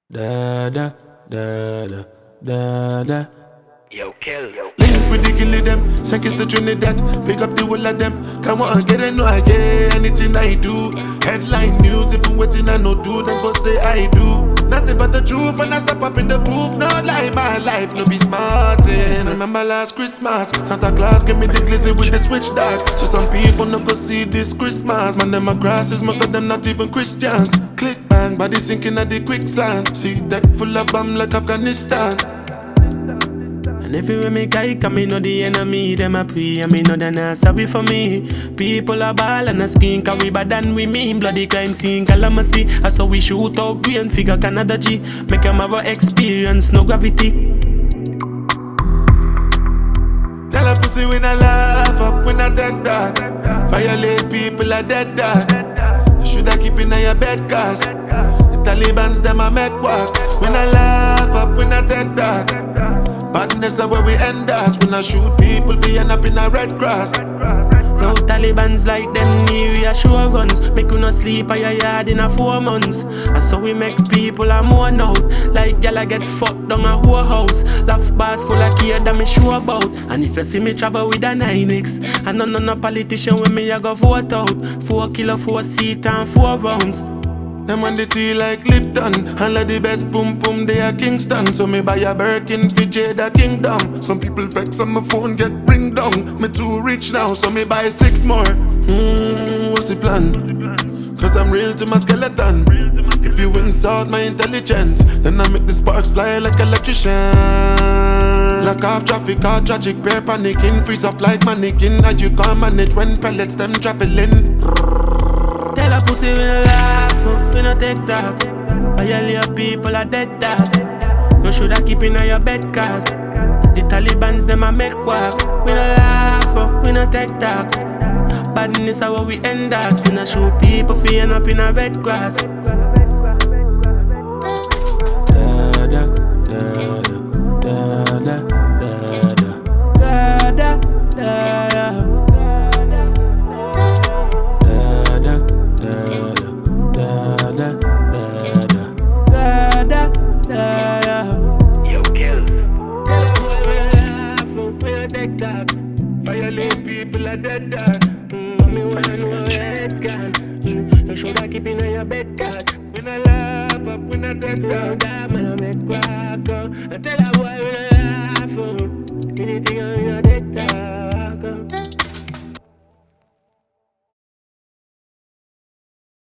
Da da da da da da. Yo, kills. Link with the killie them, sink is the Trinidad. Pick up the whole of them. Come on, get a no idea. Anything I do, headline news. If you waiting, I no do, then go say I do. Nothing but the truth, and I step up in the booth. No lie, my life, no be smartin'. Remember last Christmas, Santa Claus gave me the glizzy with the switch dog. So some people no go see this Christmas. Man, them a grasses, most of them not even Christians. Click bang, body sinking at the quicksand. See tech full of bomb like Afghanistan. And if you with me guy, come me know the enemy, them a pray, and me know they not sorry for me. People are ball and a skin, cause we bad than we mean. Bloody crime scene, calamity. That's how we shoot out brain, figure Canada G. Make them have a experience, no gravity. Tell a pussy when I laugh up, when I dead dog. Violate people are dead dog. You shoulda keep in your bed, cause the Taliban's them a make walk. When I laugh up, when I dead dog. Badness is where we end us. When I shoot people, we end up in a red cross. Yo, Taliban's like them new reassurance. Make you not sleep at your yard in a 4 months. And so we make people a mourn out. Like y'all get fucked down a whole house. Laugh bars full of care that me sure about. And if you see me travel with a 9X, and no politician with me, I go vote out. 4 kilo, 4 seat and 4 rounds. Them on the tea like Lipton. And like the best boom boom, they are Kingston. So me buy a Birkin for Jada Kingdom. Some people vex on my phone, get ring down. Me too rich now, so me buy 6 more. What's the plan? Cause I'm real to my skeleton. If you insult my intelligence, then I make the sparks fly like electrician. Lock off traffic, all tragic, bear panicking. Freeze up like mannequin. As you can't manage when pellets them traveling. Tell a pussy we no laugh, we no take talk. Violate people are dead dog. You shoulda keep in your bed, cause the Taliban's them a make walk. We no laugh, we no take talk. Badness is how we end us. We no shoot people fi end up in a red grass. Da da da da da da da da da da. Yo, kills. Violate people are dead dog. Me wanna know a head gun. You shoulda keep in your bed, cause When I laugh up, when I dead you dog. that man a make quack. I tell a boy we no laugh. Anything on your dead talk.